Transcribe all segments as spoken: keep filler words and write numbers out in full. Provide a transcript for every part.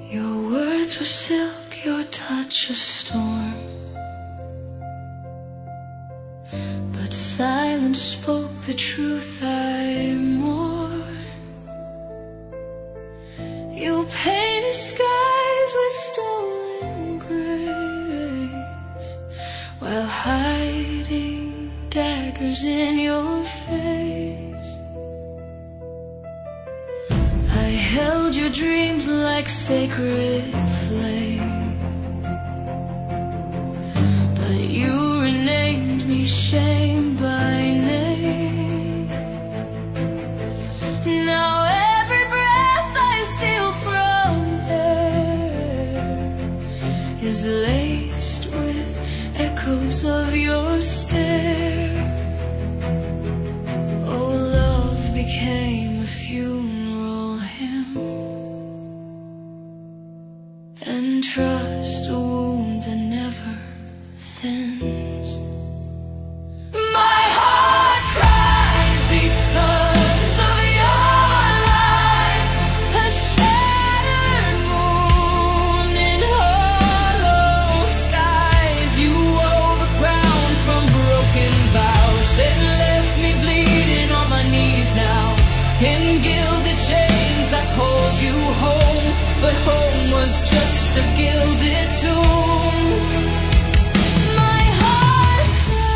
Your words were silk, your touch a storm, but silence spoke the truth I mourn. You painted skies with stolen grace, while hiding daggers in your face. I held your dreams like sacred flame, but you renamed me shame by name. Now every breath I steal from air is laced with echoes of your stare. Oh, love became a funeral hymn, and trust a wound that never thins. My heart cries because of your lies, a shattered moon in hollow skies. You wove a crown from broken vows that left me bleeding on my knees now. In gilded chains I called you home, but home was just a gilded tomb. My heart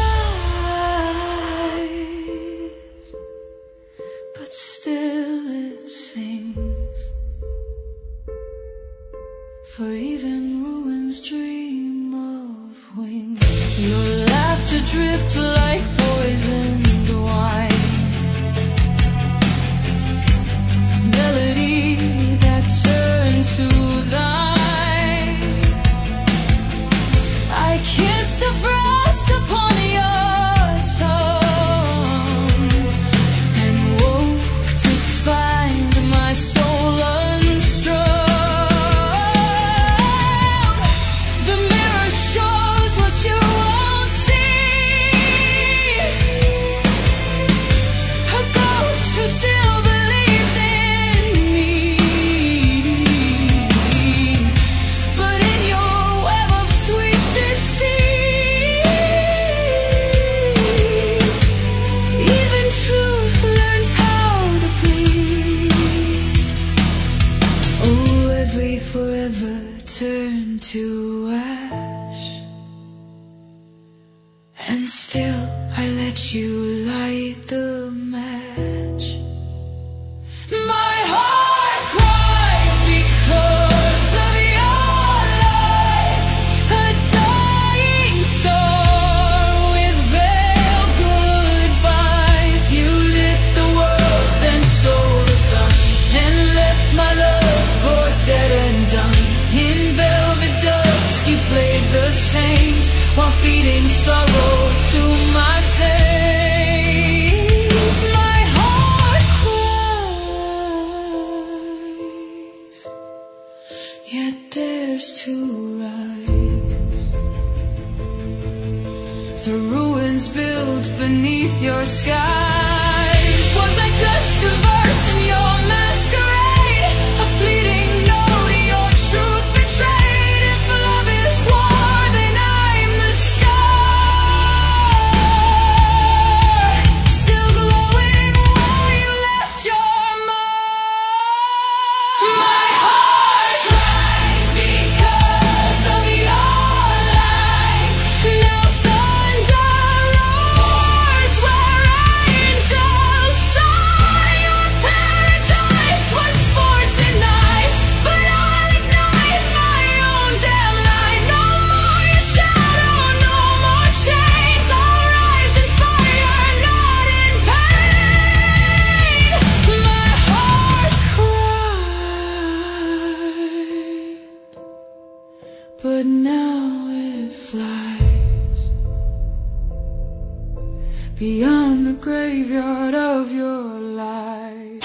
cries, but still it sings, for even ruins dream of wings. Your laughter dripped like poisoned wine, a melody that turned to thine. I kissed the frost upon your tongue and woke to find my soul unstrung. The mirror shows what you won't see, a ghost who still believes in me. But in your web of sweet deceit, even truth learns how to bleed. Oh, every forever turned to ash, and still I let you light the match. My heart cries because of your lies, a dying star with veiled goodbyes. You lit the world, then stole the sun, and left my love for dead and done. In velvet dusk you played the saint, while feeding sorrow to my saint. My heart cries, yet dares to rise. The ruins built beneath your sky. Was I just a verse in your masquerade, a fleeting note your truth betrayed? If love is war, then I'm the star, still glowing where you left your mark. My heart cries because of your lies. Now thunder roars where angels soar. Your paradise was for tonight, but I'll ignite my own damn light. No more your shadow, no more chains. I'll rise in fire, not in pain. My heart cried, but now it flies beyond the graveyard of your life.